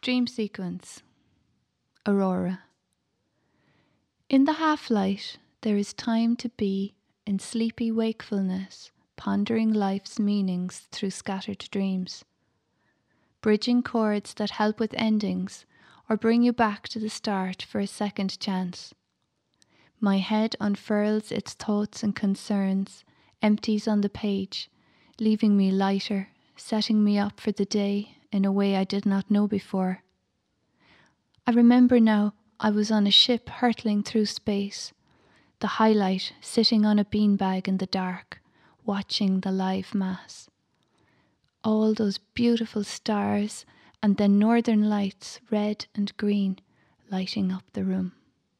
Dream sequence. Aurora. In the half-light, there is time to be in sleepy wakefulness, pondering life's meanings through scattered dreams. Bridging chords that help with endings or bring you back to the start for a second chance. My head unfurls its thoughts and concerns, empties on the page, leaving me lighter, setting me up for the day in a way I did not know before. I remember now I was on a ship hurtling through space, the highlight sitting on a beanbag in the dark, watching the live mass. All those beautiful stars and then northern lights, red and green, lighting up the room.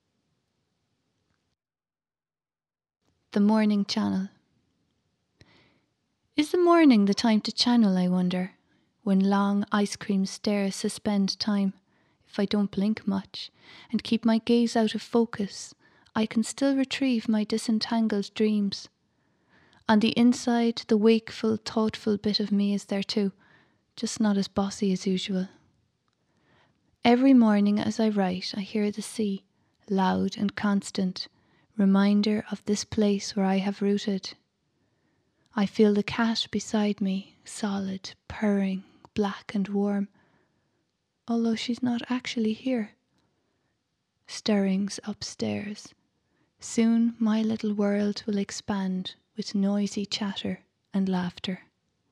The morning channel. Is the morning the time to channel, I wonder, when long ice cream stares suspend time? If I don't blink much and keep my gaze out of focus, I can still retrieve my disentangled dreams. On the inside, the wakeful, thoughtful bit of me is there too, just not as bossy as usual. Every morning as I write, I hear the sea, loud and constant, reminder of this place where I have rooted. I feel the cat beside me, solid, purring, black and warm, although she's not actually here. Stirrings upstairs. Soon my little world will expand with noisy chatter and laughter.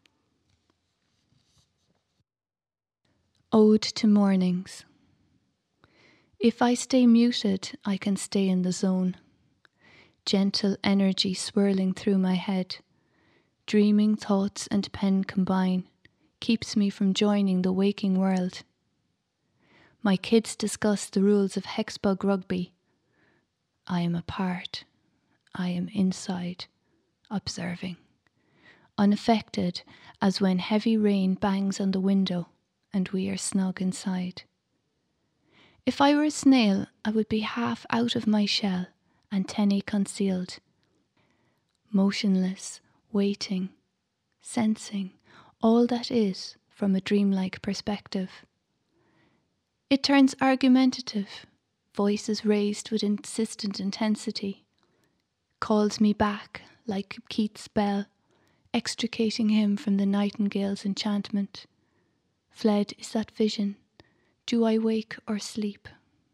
Ode to Mornings. If I stay muted, I can stay in the zone. Gentle energy swirling through my head. Dreaming thoughts and pen combine, keeps me from joining the waking world. My kids discuss the rules of hexbug rugby. I am apart. I am inside, observing. Unaffected as when heavy rain bangs on the window and we are snug inside. If I were a snail, I would be half out of my shell, antennae concealed. Motionless, waiting, sensing all that is from a dreamlike perspective. It turns argumentative, voices raised with insistent intensity, calls me back like Keats' bell, extricating him from the nightingale's enchantment. Fled is that vision. Do I wake or sleep?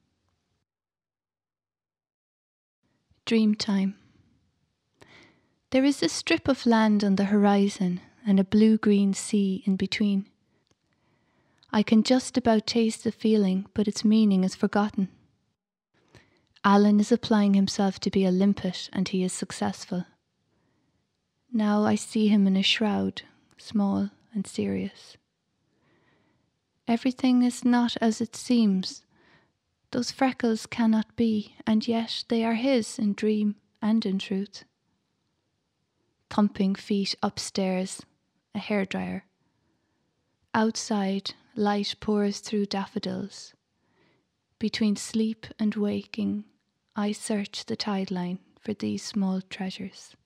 Dreamtime. There is a strip of land on the horizon and a blue-green sea in between. I can just about taste the feeling, but its meaning is forgotten. Alan is applying himself to be a limpet, and he is successful. Now I see him in a shroud, small and serious. Everything is not as it seems. Those freckles cannot be, and yet they are his in dream and in truth. Thumping feet upstairs, a hairdryer. Outside, light pours through daffodils. Between sleep and waking, I search the tide line for these small treasures.